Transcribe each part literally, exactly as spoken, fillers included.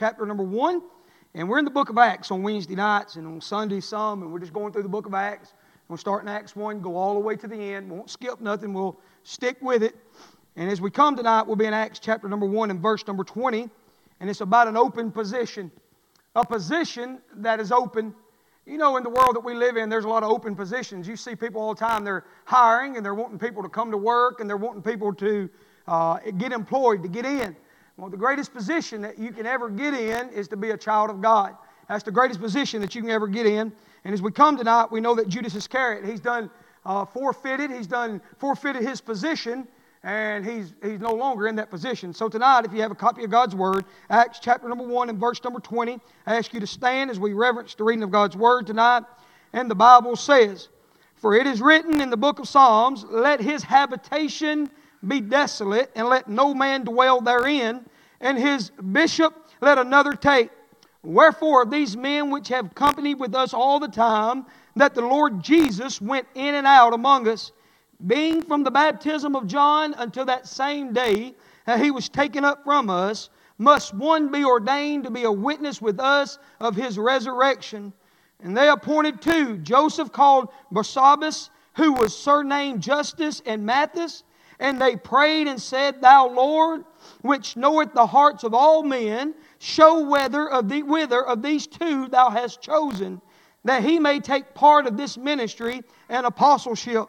chapter number one. And we're in the book of Acts on Wednesday nights and on Sunday some. And we're just going through the book of Acts. We'll start in Acts one, go all the way to the end. Won't skip nothing. We'll stick with it. And as we come tonight, we'll be in Acts chapter number one and verse number twenty. And it's about an open position. A position that is open. You know, in the world that we live in, there's a lot of open positions. You see people all the time. They're hiring and they're wanting people to come to work and they're wanting people to uh, get employed, to get in. Well, the greatest position that you can ever get in is to be a child of God. That's the greatest position that you can ever get in. And as we come tonight, we know that Judas Iscariot, he's done uh, forfeited. He's done forfeited his position, and he's he's no longer in that position. So tonight, if you have a copy of God's Word, Acts chapter number one and verse number twenty, I ask you to stand as we reverence the reading of God's Word tonight. And the Bible says, "For it is written in the book of Psalms, let his habitation be desolate, and let no man dwell therein, and his bishop let another take. Wherefore these men which have company with us all the time, that the Lord Jesus went in and out among us, being from the baptism of John until that same day that he was taken up from us, must one be ordained to be a witness with us of his resurrection. And they appointed two, Joseph called Barsabbas, who was surnamed Justus, and Matthias. And they prayed and said, Thou Lord, which knoweth the hearts of all men, show whether of, the, whither of these two Thou hast chosen, that he may take part of this ministry and apostleship,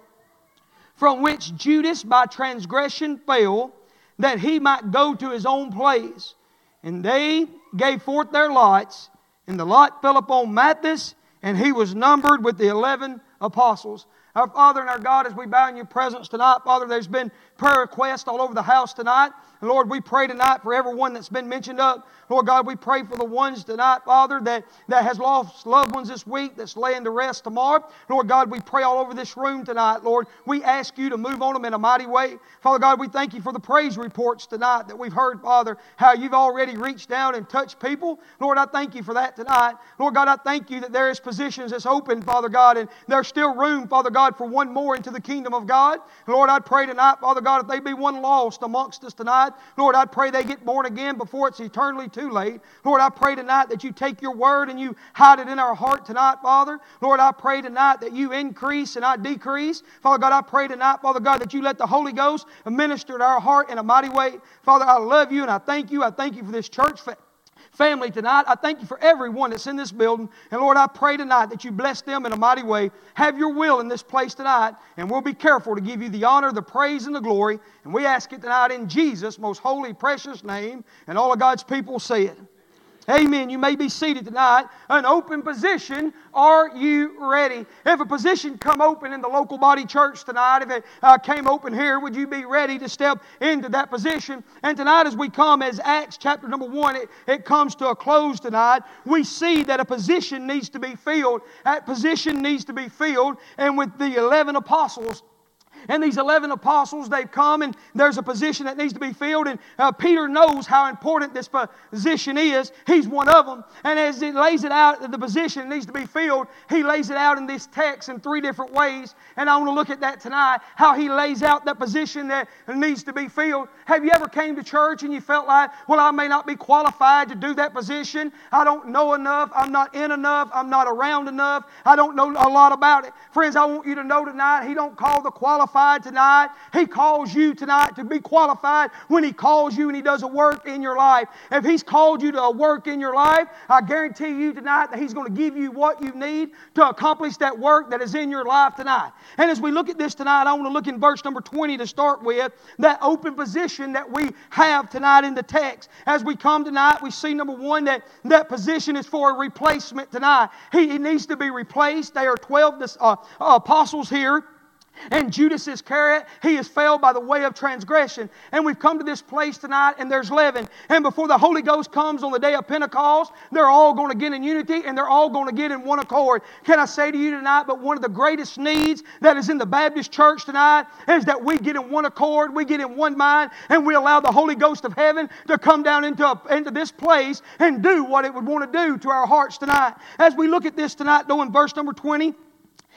from which Judas by transgression fell, that he might go to his own place. And they gave forth their lots, and the lot fell upon Matthias, and he was numbered with the eleven apostles." Our Father and our God, as we bow in your presence tonight, Father, there's been prayer requests all over the house tonight. And Lord, we pray tonight for everyone that's been mentioned up. Lord God, we pray for the ones tonight, Father, that, that has lost loved ones this week, that's laying to rest tomorrow. Lord God, we pray all over this room tonight, Lord. We ask you to move on them in a mighty way. Father God, we thank you for the praise reports tonight that we've heard, Father, how you've already reached down and touched people. Lord, I thank you for that tonight. Lord God, I thank you that there is positions that's open, Father God, and there's still room, Father God, for one more into the kingdom of God. And Lord, I pray tonight, Father God, if they be one lost amongst us tonight, Lord, I pray they get born again before it's eternally too late. Lord, I pray tonight that you take your word and you hide it in our heart tonight, Father. Lord, I pray tonight that you increase and I decrease. Father God, I pray tonight, Father God, that you let the Holy Ghost minister to our heart in a mighty way. Father, I love you and I thank you. I thank you for this church family tonight. I thank you for everyone that's in this building. And Lord, I pray tonight that you bless them in a mighty way. Have your will in this place tonight. And we'll be careful to give you the honor, the praise, and the glory. And we ask it tonight in Jesus' most holy, precious name. And all of God's people say it. Amen. You may be seated tonight. An open position. Are you ready? If a position come open in the local body church tonight, if it uh, came open here, would you be ready to step into that position? And tonight as we come, as Acts chapter number one, it, it comes to a close tonight, we see that a position needs to be filled. That position needs to be filled. And with the eleven apostles, and these eleven apostles, they've come and there's a position that needs to be filled. And uh, Peter knows how important this position is. He's one of them. And as he lays it out, the position needs to be filled, he lays it out in this text in three different ways. And I want to look at that tonight, how he lays out that position that needs to be filled. Have you ever came to church and you felt like, well, I may not be qualified to do that position. I don't know enough. I'm not in enough. I'm not around enough. I don't know a lot about it. Friends, I want you to know tonight, he don't call the qualified tonight. He calls you tonight to be qualified when he calls you and he does a work in your life. If he's called you to a work in your life, I guarantee you tonight that he's going to give you what you need to accomplish that work that is in your life tonight. And as we look at this tonight, I want to look in verse number twenty to start with, that open position that we have tonight in the text. As we come tonight, we see number one, that that position is for a replacement tonight. He, he needs to be replaced. There are twelve uh, apostles here. And Judas Iscariot, he is fell by the way of transgression. And we've come to this place tonight and there's leaven. And before the Holy Ghost comes on the day of Pentecost, they're all going to get in unity and they're all going to get in one accord. Can I say to you tonight, but one of the greatest needs that is in the Baptist church tonight is that we get in one accord, we get in one mind, and we allow the Holy Ghost of heaven to come down into, a, into this place and do what it would want to do to our hearts tonight. As we look at this tonight, though, in verse number twenty,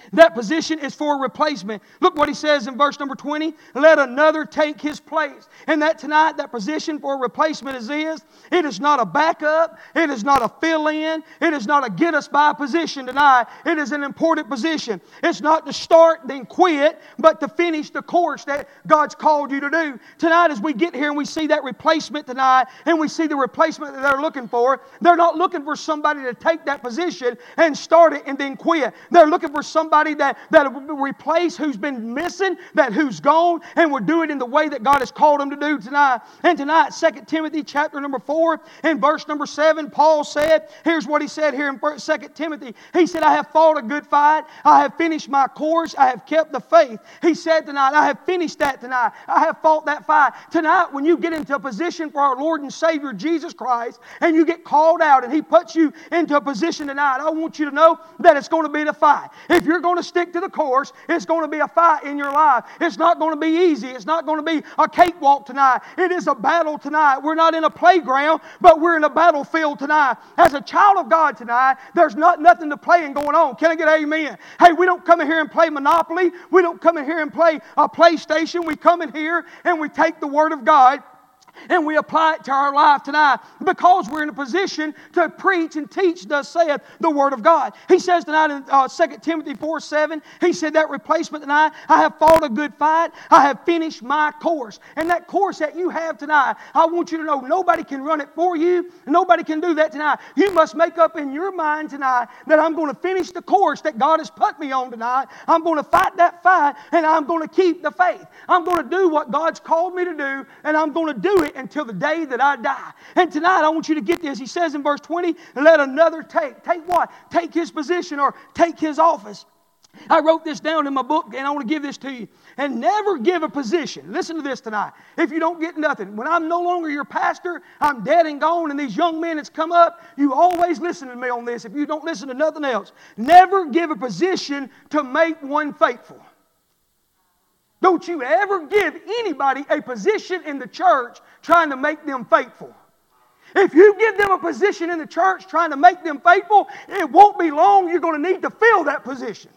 That position is for replacement. Look what he says in verse number twenty. Let another take his place. And that tonight, that position for replacement is this. It is not a backup. It is not a fill-in. It is not a get-us-by position tonight. It is an important position. It's not to start then quit, but to finish the course that God's called you to do. Tonight, as we get here and we see that replacement tonight, and we see the replacement that they're looking for, they're not looking for somebody to take that position and start it and then quit. They're looking for somebody that, that will replace who's been missing, that who's gone, and will do it in the way that God has called them to do tonight. And tonight, Second Timothy chapter number four and verse number seven, Paul said, here's what he said here in Second Timothy. He said, I have fought a good fight. I have finished my course. I have kept the faith. He said tonight, I have finished that tonight. I have fought that fight. Tonight, when you get into a position for our Lord and Savior Jesus Christ, and you get called out and He puts you into a position tonight, I want you to know that it's going to be the fight. If you're going to stick to the course, it's going to be a fight in your life. It's not going to be easy. It's not going to be a cakewalk tonight. It is a battle tonight. We're not in a playground, but we're in a battlefield tonight. As a child of God tonight, there's not nothing to play and going on. Can I get amen? Hey, we don't come in here and play Monopoly. We don't come in here and play a PlayStation. We come in here and we take the Word of God and we apply it to our life tonight because we're in a position to preach and teach, thus saith the Word of God. He says tonight in uh, Second Timothy four seven, he said that replacement tonight, I have fought a good fight, I have finished my course. And that course that you have tonight, I want you to know nobody can run it for you. Nobody can do that tonight. You must make up in your mind tonight that I'm going to finish the course that God has put me on tonight. I'm going to fight that fight and I'm going to keep the faith. I'm going to do what God's called me to do, and I'm going to do it until the day that I die. And tonight I want you to get this. He says in verse twenty, let another take. Take what? Take his position or take his office. I wrote this down in my book, and I want to give this to you. And never give a position. Listen to this tonight. If you don't get nothing, when I'm no longer your pastor, I'm dead and gone, and these young men that's come up, you always listen to me on this. If you don't listen to nothing else, never give a position to make one faithful. Don't you ever give anybody a position in the church trying to make them faithful. If you give them a position in the church trying to make them faithful, it won't be long you're going to need to fill that position.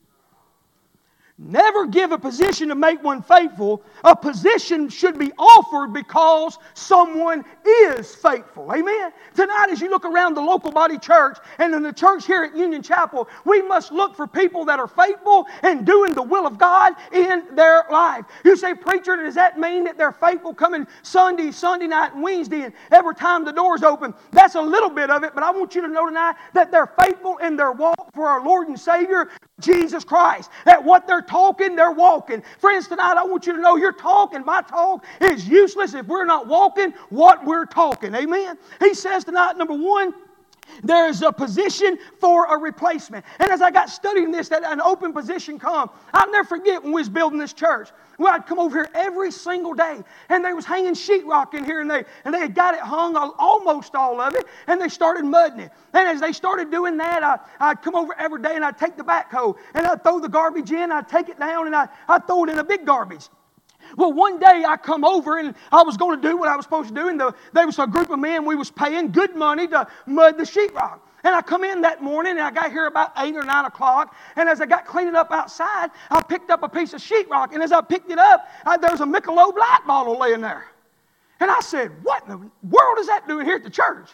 Never give a position to make one faithful. A position should be offered because someone is faithful. Amen? Tonight, as you look around the local body church and in the church here at Union Chapel, we must look for people that are faithful and doing the will of God in their life. You say, preacher, does that mean that they're faithful coming Sunday, Sunday night, and Wednesday, and every time the doors open? That's a little bit of it, but I want you to know tonight that they're faithful in their walk for our Lord and Savior, Jesus Christ. That what they're talking, they're walking. Friends, tonight I want you to know your talk and my talk is useless if we're not walking what we're talking. Amen? He says tonight, number one, there's a position for a replacement. And as I got studying this, that an open position come. I'll never forget when we was building this church. Well, I'd come over here every single day, and they was hanging sheetrock in here, and they and they had got it hung, almost all of it, and they started mudding it. And as they started doing that, I, I'd come over every day, and I'd take the backhoe, and I'd throw the garbage in, I'd take it down, and I, I'd throw it in a big garbage. Well, one day I come over and I was going to do what I was supposed to do, and the, there was a group of men we was paying good money to mud the sheetrock. And I come in that morning, and I got here about eight or nine o'clock, and as I got cleaning up outside, I picked up a piece of sheetrock, and as I picked it up, I, there was a Michelob Light bottle laying there. And I said, what in the world is that doing here at the church?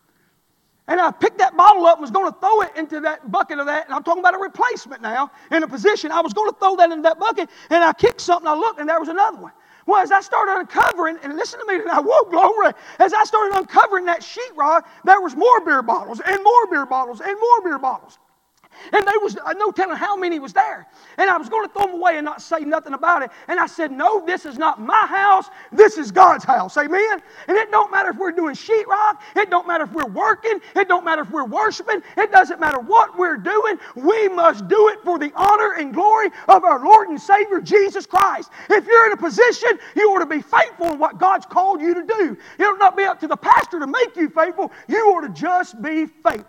And I picked that bottle up and was going to throw it into that bucket of that. And I'm talking about a replacement now. In a position, I was going to throw that into that bucket. And I kicked something. I looked, and there was another one. Well, as I started uncovering, and listen to me tonight, whoa, glory. As I started uncovering that sheetrock, there was more beer bottles and more beer bottles and more beer bottles. And there was no telling how many was there. And I was going to throw them away and not say nothing about it. And I said, no, this is not my house. This is God's house. Amen? And it don't matter if we're doing sheetrock. It don't matter if we're working. It don't matter if we're worshiping. It doesn't matter what we're doing. We must do it for the honor and glory of our Lord and Savior, Jesus Christ. If you're in a position, you ought to be faithful in what God's called you to do. It ought not be up to the pastor to make you faithful. You ought to just be faithful.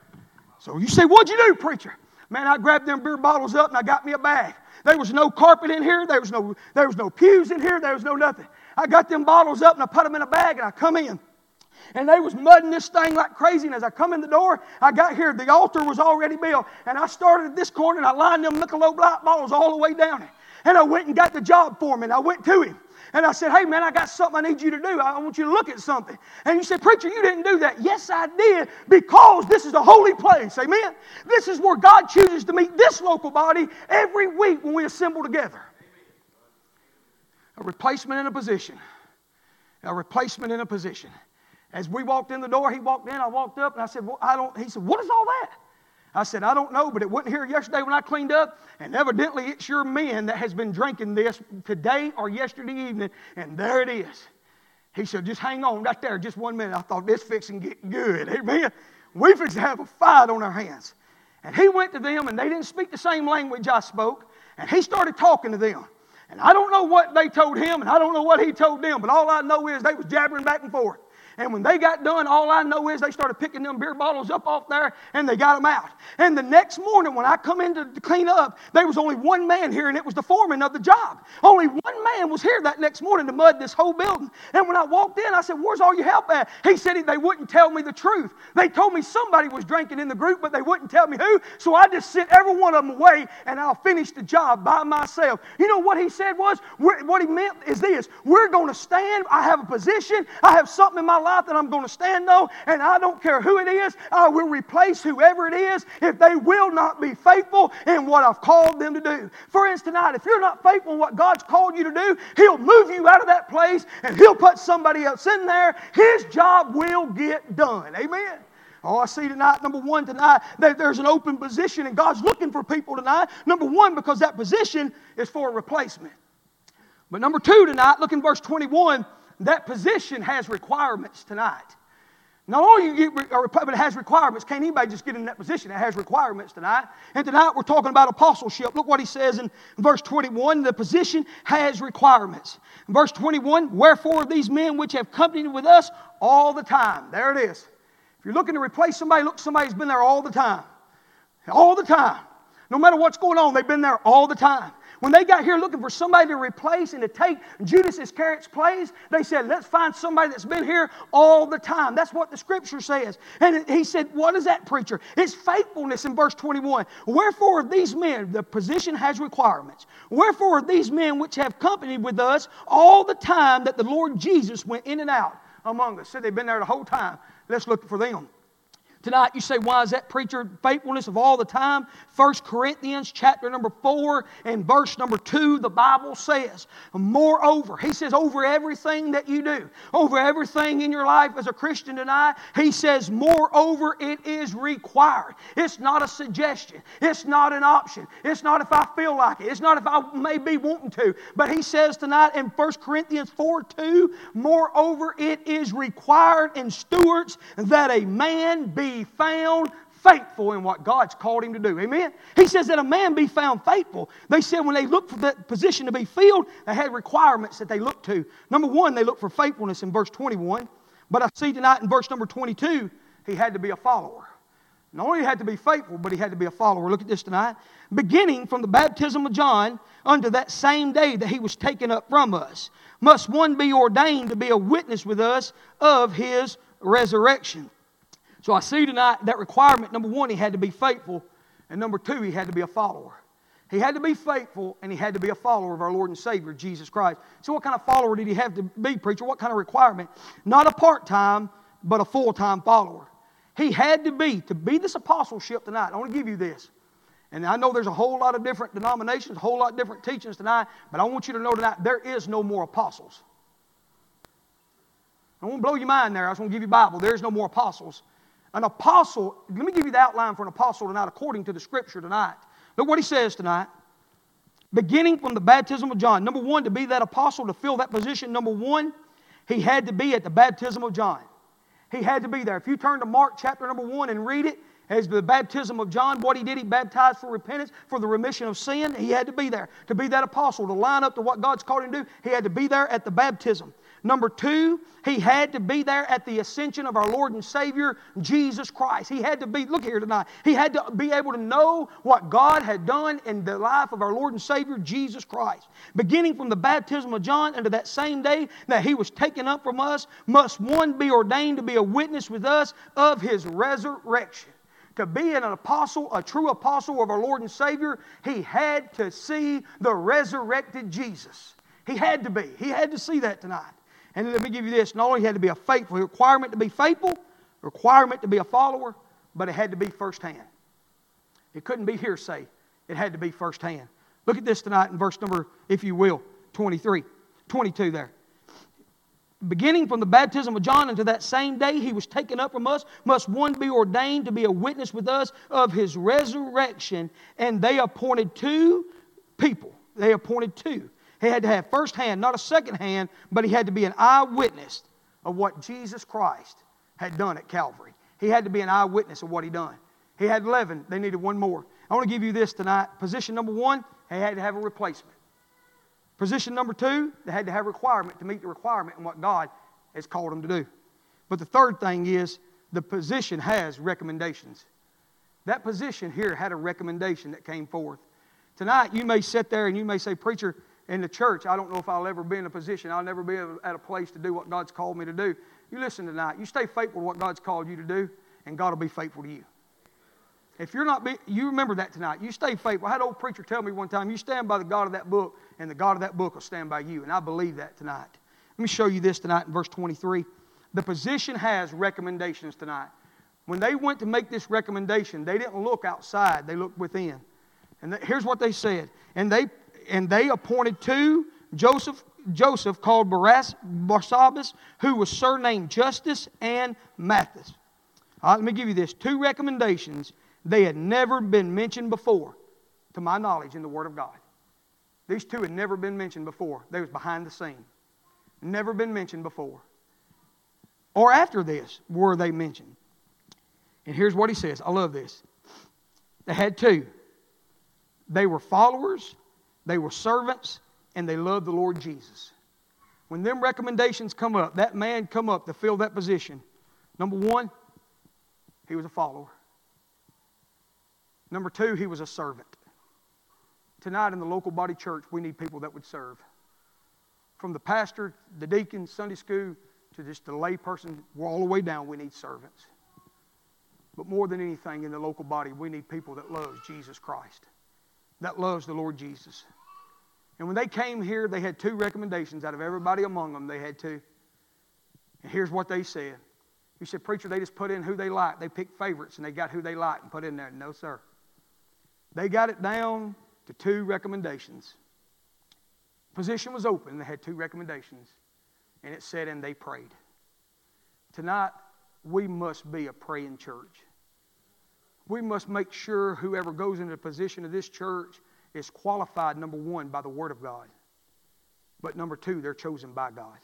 So you say, what'd you do, preacher? Man, I grabbed them beer bottles up and I got me a bag. There was no carpet in here. There was no, there was no pews in here. There was no nothing. I got them bottles up and I put them in a bag and I come in. And they was mudding this thing like crazy. And as I come in the door, I got here, the altar was already built. And I started at this corner and I lined them Michelob Light bottles all the way down it. And I went and got the job foreman. I went to him. And I said, hey, man, I got something I need you to do. I want you to look at something. And he said, preacher, you didn't do that. Yes, I did, because this is a holy place. Amen? This is where God chooses to meet this local body every week when we assemble together. A replacement in a position. A replacement in a position. As we walked in the door, he walked in, I walked up, and I said, well, I don't. He said, what is all that? I said, I don't know, but it wasn't here yesterday when I cleaned up, and evidently it's your men that has been drinking this today or yesterday evening, and there it is. He said, just hang on right there just one minute. I thought, this fixing to get good. Amen. We fixing to have a fight on our hands. And he went to them, and they didn't speak the same language I spoke, and he started talking to them. And I don't know what they told him, and I don't know what he told them, but all I know is they was jabbering back and forth. And when they got done, all I know is they started picking them beer bottles up off there, and they got them out. And the next morning when I come in to clean up, there was only one man here, and it was the foreman of the job. Only one man was here that next morning to mud this whole building. And when I walked in, I said, where's all your help at? He said they wouldn't tell me the truth. They told me somebody was drinking in the group, but they wouldn't tell me who. So I just sent every one of them away, and I'll finish the job by myself. You know what he said was? What he meant is this. We're going to stand. I have a position. I have something in my life that I'm going to stand on, and I don't care who it is. I will replace whoever it is if they will not be faithful in what I've called them to do. For instance, tonight, if you're not faithful in what God's called you to do, He'll move you out of that place, and He'll put somebody else in there. His job will get done. Amen. Oh, I see tonight, number one tonight, that there's an open position, and God's looking for people tonight. Number one, because that position is for a replacement. But number two tonight, look in verse twenty-one, that position has requirements tonight. Not only you get, but it has requirements. Can't anybody just get in that position? It has requirements tonight. And tonight we're talking about apostleship. Look what he says in verse twenty-one. The position has requirements. In verse twenty-one, wherefore these men which have companied with us all the time. There it is. If you're looking to replace somebody, look, somebody's been there all the time. All the time. No matter what's going on, they've been there all the time. When they got here looking for somebody to replace and to take Judas Iscariot's place, they said, let's find somebody that's been here all the time. That's what the Scripture says. And he said, what is that, preacher? It's faithfulness in verse twenty-one. Wherefore these men, the position has requirements. Wherefore these men which have companied with us all the time that the Lord Jesus went in and out among us. Said they've been there the whole time. Let's look for them. Tonight you say, why is that, preacher? Faithfulness of all the time. First Corinthians chapter number four and verse number two, the Bible says, moreover, he says, over everything that you do, over everything in your life as a Christian tonight, he says, moreover, it is required. It's not a suggestion. It's not an option. It's not if I feel like it. It's not if I may be wanting to. But he says tonight in First Corinthians four two, moreover, it is required in stewards that a man be found faithful in what God's called him to do. Amen? He says that a man be found faithful. They said when they looked for that position to be filled, they had requirements that they looked to. Number one, they looked for faithfulness in verse twenty-one. But I see tonight in verse number twenty-two, he had to be a follower. Not only had to be faithful, but he had to be a follower. Look at this tonight. Beginning from the baptism of John unto that same day that he was taken up from us, must one be ordained to be a witness with us of his resurrection. So I see tonight that requirement, number one, he had to be faithful. And number two, he had to be a follower. He had to be faithful and he had to be a follower of our Lord and Savior, Jesus Christ. So what kind of follower did he have to be, preacher? What kind of requirement? Not a part-time, but a full-time follower. He had to be, to be this apostleship tonight. I want to give you this. And I know there's a whole lot of different denominations, a whole lot of different teachings tonight, but I want you to know tonight, there is no more apostles. I won't blow your mind there. I just want to give you a Bible. There is no more apostles. An apostle, let me give you the outline for an apostle tonight according to the Scripture tonight. Look what he says tonight. Beginning from the baptism of John. Number one, to be that apostle, to fill that position, number one, he had to be at the baptism of John. He had to be there. If you turn to Mark chapter number one and read it, as the baptism of John, what he did, he baptized for repentance, for the remission of sin. He had to be there. To be that apostle, to line up to what God's called him to do, he had to be there at the baptism. Number two, he had to be there at the ascension of our Lord and Savior, Jesus Christ. He had to be, look here tonight, he had to be able to know what God had done in the life of our Lord and Savior, Jesus Christ. Beginning from the baptism of John unto that same day that he was taken up from us, must one be ordained to be a witness with us of his resurrection. To be an apostle, a true apostle of our Lord and Savior, he had to see the resurrected Jesus. He had to be. He had to see that tonight. And let me give you this. Not only had to be a faithful, requirement to be faithful, requirement to be a follower, but it had to be firsthand. It couldn't be hearsay. It had to be firsthand. Look at this tonight in verse number, if you will, twenty-three, twenty-two there. Beginning from the baptism of John unto that same day he was taken up from us, must one be ordained to be a witness with us of his resurrection. And they appointed two people. They appointed two. He had to have first hand, not a second hand, but he had to be an eyewitness of what Jesus Christ had done at Calvary. He had to be an eyewitness of what he done. He had eleven. They needed one more. I want to give you this tonight. Position number one, he had to have a replacement. Position number two, they had to have a requirement to meet the requirement in what God has called them to do. But the third thing is the position has recommendations. That position here had a recommendation that came forth. Tonight you may sit there and you may say, preacher, in the church, I don't know if I'll ever be in a position, I'll never be at a place to do what God's called me to do. You listen tonight. You stay faithful to what God's called you to do, and God will be faithful to you. If you're not, be, you remember that tonight. You stay faithful. I had an old preacher tell me one time, you stand by the God of that book, and the God of that book will stand by you. And I believe that tonight. Let me show you this tonight in verse twenty-three. The position has recommendations tonight. When they went to make this recommendation, they didn't look outside. They looked within. And the, here's what they said. And they and they appointed two, Joseph, Joseph called Baras, Barsabbas, who was surnamed Justus, and Matthias. All right, let me give you this. Two recommendations. They had never been mentioned before, to my knowledge, in the Word of God. These two had never been mentioned before. They was behind the scene. Never been mentioned before. Or after this were they mentioned. And here's what he says. I love this. They had two. They were followers, they were servants, and they loved the Lord Jesus. When them recommendations come up, that man come up to fill that position. Number one, he was a follower. Number two, he was a servant. Tonight in the local body church, we need people that would serve. From the pastor, the deacon, Sunday school, to just the lay person, all the way down, we need servants. But more than anything in the local body, we need people that loves Jesus Christ, that loves the Lord Jesus. And when they came here, they had two recommendations. Out of everybody among them, they had two. And here's what they said. You said, preacher, they just put in who they like. They picked favorites and they got who they like and put in there. No, sir. They got it down to two recommendations. Position was open. They had two recommendations. And it said, and they prayed. Tonight, we must be a praying church. We must make sure whoever goes into the position of this church is qualified, number one, by the Word of God. But number two, they're chosen by God.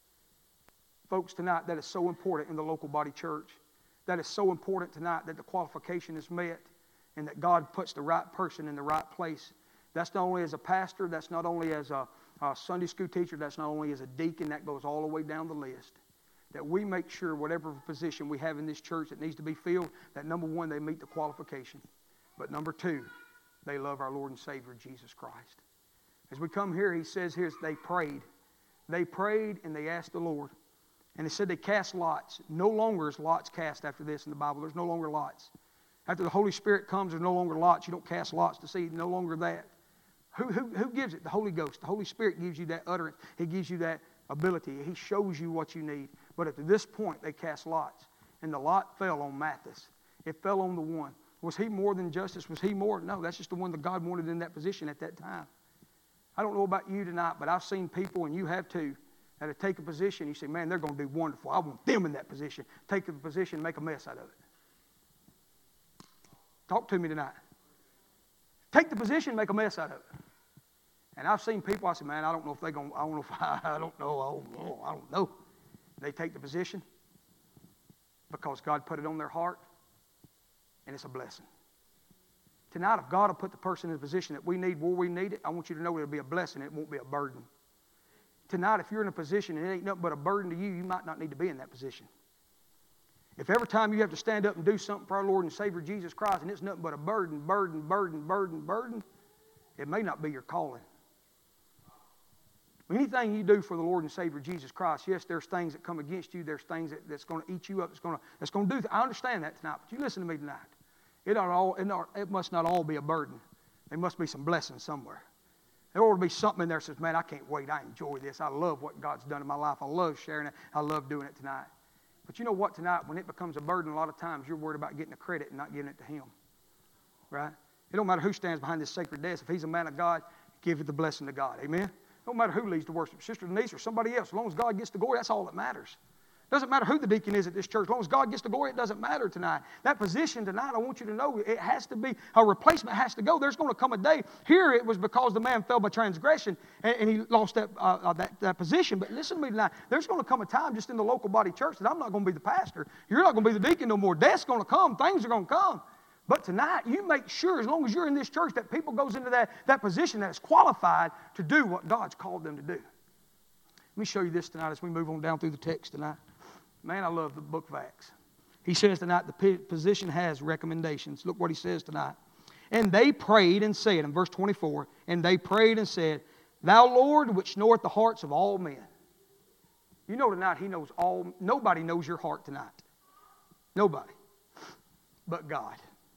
Folks, tonight, that is so important in the local body church. That is so important tonight that the qualification is met and that God puts the right person in the right place. That's not only as a pastor, that's not only as a, a Sunday school teacher, that's not only as a deacon, that goes all the way down the list. That we make sure whatever position we have in this church that needs to be filled, that number one, they meet the qualification. But number two, they love our Lord and Savior, Jesus Christ. As we come here, he says here, they prayed. They prayed and they asked the Lord. And they said they cast lots. No longer is lots cast after this in the Bible. There's no longer lots. After the Holy Spirit comes, there's no longer lots. You don't cast lots to see. No longer that. Who, who, who gives it? The Holy Ghost. The Holy Spirit gives you that utterance. He gives you that ability. He shows you what you need. But at this point, they cast lots. And the lot fell on Matthias. It fell on the one. Was he more than Justus? Was he more? No, that's just the one that God wanted in that position at that time. I don't know about you tonight, but I've seen people, and you have too, that have taken a position. You say, man, they're going to do wonderful. I want them in that position. Take the position and make a mess out of it. Talk to me tonight. Take the position, make a mess out of it. And I've seen people, I say, man, I don't know if they're going to, I don't know if I, I don't know, I don't know, I don't know. They take the position because God put it on their heart, and it's a blessing. Tonight, if God will put the person in the position that we need where we need it, I want you to know it'll be a blessing. It won't be a burden. Tonight, if you're in a position and it ain't nothing but a burden to you, you might not need to be in that position. If every time you have to stand up and do something for our Lord and Savior Jesus Christ and it's nothing but a burden, burden, burden, burden, burden, it may not be your calling. Anything you do for the Lord and Savior Jesus Christ, yes, there's things that come against you. There's things that, that's going to eat you up. That's going to, that's going to do. Th- I understand that tonight, but you listen to me tonight. It, ought all, it, ought, it must not all be a burden. There must be some blessing somewhere. There ought to be something in there that says, man, I can't wait. I enjoy this. I love what God's done in my life. I love sharing it. I love doing it tonight. But you know what, tonight, when it becomes a burden, a lot of times you're worried about getting the credit and not giving it to Him. Right? It don't matter who stands behind this sacred desk. If He's a man of God, give it the blessing to God. Amen? It don't matter who leads the worship, Sister Denise or somebody else. As long as God gets the glory, that's all that matters. It doesn't matter who the deacon is at this church. As long as God gets the glory, it doesn't matter tonight. That position tonight, I want you to know, it has to be, a replacement has to go. There's going to come a day. Here it was because the man fell by transgression and, and he lost that, uh, that, that position. But listen to me tonight. There's going to come a time just in the local body church that I'm not going to be the pastor. You're not going to be the deacon no more. Death's going to come. Things are going to come. But tonight, you make sure, as long as you're in this church, that people goes into that, that position that is qualified to do what God's called them to do. Let me show you this tonight as we move on down through the text tonight. Man, I love the book of Acts. He says tonight the position has recommendations. Look what he says tonight. And they prayed and said, in verse twenty-four, and they prayed and said, Thou Lord, which knoweth the hearts of all men. You know tonight, He knows all, nobody knows your heart tonight. Nobody. But God.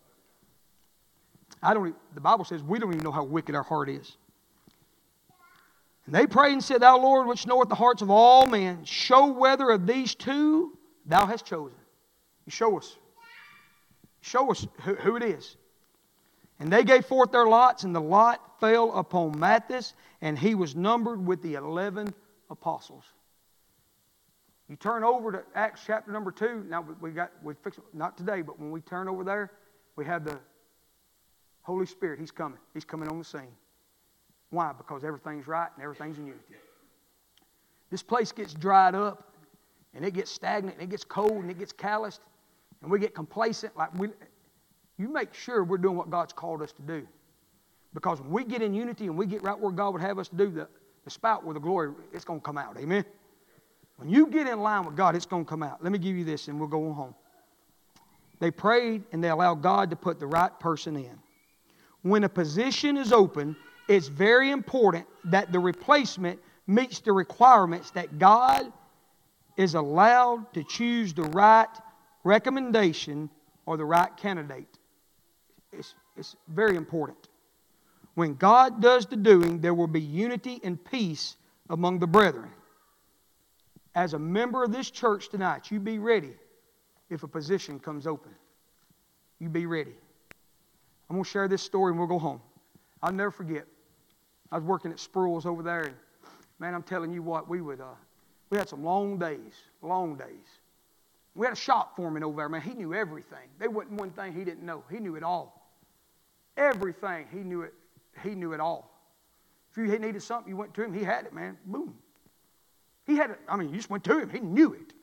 I don't. The Bible says we don't even know how wicked our heart is. And they prayed and said, Thou Lord, which knoweth the hearts of all men, show whether of these two Thou hast chosen. You show us. Show us who, who it is. And they gave forth their lots, and the lot fell upon Matthias, and he was numbered with the eleven apostles. You turn over to Acts chapter number two. Now we got we fix not today, but when we turn over there, we have the Holy Spirit. He's coming. He's coming on the scene. Why? Because everything's right and everything's in unity. This place gets dried up, and it gets stagnant, and it gets cold, and it gets calloused, and we get complacent. Like we, you make sure we're doing what God's called us to do. Because when we get in unity and we get right where God would have us to do, the, the spout where the glory, it's going to come out. Amen? When you get in line with God, it's going to come out. Let me give you this, and we'll go on home. They prayed, and they allowed God to put the right person in. When a position is open, it's very important that the replacement meets the requirements that God is allowed to choose the right recommendation or the right candidate. It's, it's very important. When God does the doing, there will be unity and peace among the brethren. As a member of this church tonight, you be ready if a position comes open. You be ready. I'm going to share this story and we'll go home. I'll never forget. I was working at Spruill's over there, and man, I'm telling you what, we would uh, we had some long days, long days. We had a shop foreman over there, man. He knew everything. There wasn't one thing he didn't know. He knew it all. Everything he knew it. He knew it all. If you needed something, you went to him. He had it, man. Boom. He had it. I mean, you just went to him. He knew it.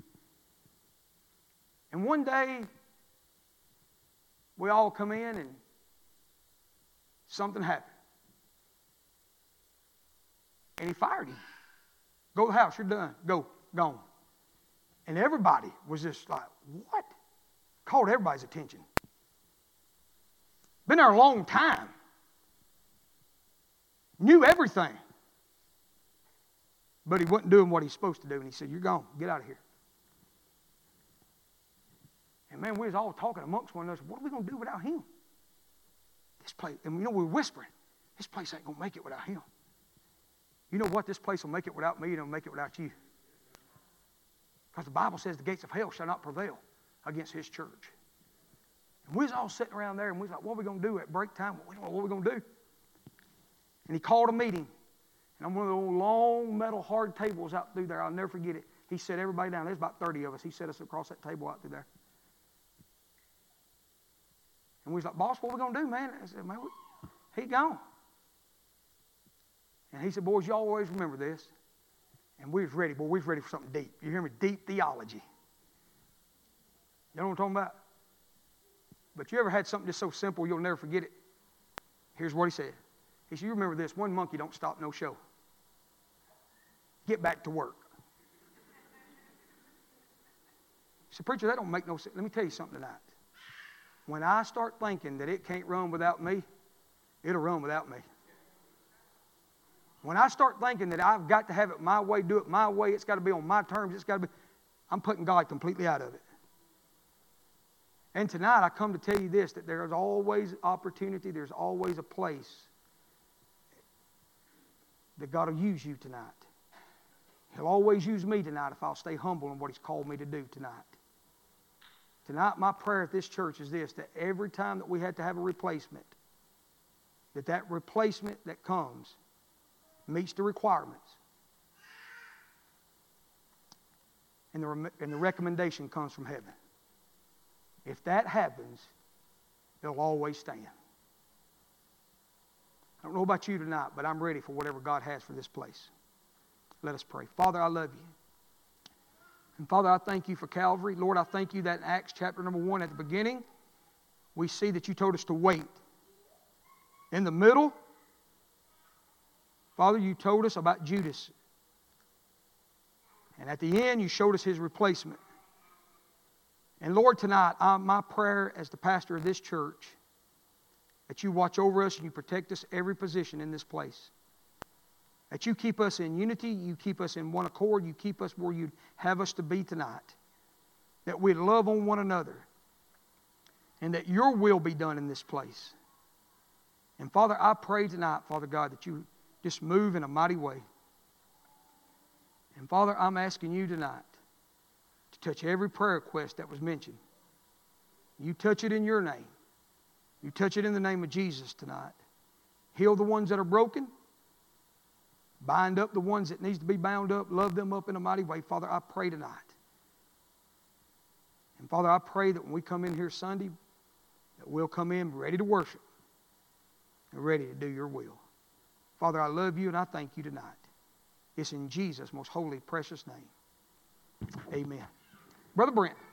And one day, we all come in and something happened. And he fired him. Go to the house. You're done. Go. Gone. And everybody was just like, what? Called everybody's attention. Been there a long time. Knew everything. But he wasn't doing what he's supposed to do. And he said, you're gone. Get out of here. And man, we was all talking amongst one another. What are we going to do without him? This place, and you know, we were whispering, this place ain't going to make it without him. You know what? This place will make it without me, and it'll make it without you. Because the Bible says the gates of hell shall not prevail against his church. And we was all sitting around there, and we was like, what are we going to do at break time? We don't know what we're going to do. And he called a meeting. And on one of those long metal hard tables out through there, I'll never forget it, he set everybody down. There's about thirty of us. He set us across that table out through there. And we was like, boss, what are we going to do, man? I said, man, he gone. And he said, boys, you always remember this. And we was ready. Boy, we was ready for something deep. You hear me? Deep theology. You know what I'm talking about? But you ever had something just so simple you'll never forget it? Here's what he said. He said, you remember this, one monkey don't stop no show. get back to work. You say, preacher, that don't make no sense. Let me tell you something tonight. When I start thinking that it can't run without me, it'll run without me. When I start thinking that I've got to have it my way, do it my way, it's got to be on my terms, it's got to be, I'm putting God completely out of it. And tonight I come to tell you this, that there's always opportunity, there's always a place that God will use you tonight. He'll always use me tonight if I'll stay humble in what He's called me to do tonight. Tonight my prayer at this church is this, that every time that we had to have a replacement, that that replacement that comes meets the requirements. And the, and the recommendation comes from heaven. If that happens, it'll always stand. I don't know about you tonight, but I'm ready for whatever God has for this place. Let us pray. Father, I love you. And Father, I thank you for Calvary. Lord, I thank you that in Acts chapter number one at the beginning, we see that you told us to wait. In the middle, Father, you told us about Judas. And at the end, you showed us his replacement. And Lord, tonight, uh, my prayer as the pastor of this church, that you watch over us and you protect us every position in this place. That you keep us in unity, you keep us in one accord, you keep us where you'd have us to be tonight. That we'd love on one another. And that your will be done in this place. And Father, I pray tonight, Father God, that you just move in a mighty way. And Father, I'm asking you tonight to touch every prayer request that was mentioned. You touch it in your name. You touch it in the name of Jesus tonight. Heal the ones that are broken. Bind up the ones that needs to be bound up. Love them up in a mighty way. Father, I pray tonight. And Father, I pray that when we come in here Sunday, that we'll come in ready to worship and ready to do your will. Father, I love you and I thank you tonight. It's in Jesus' most holy, precious name. Amen. Brother Brent.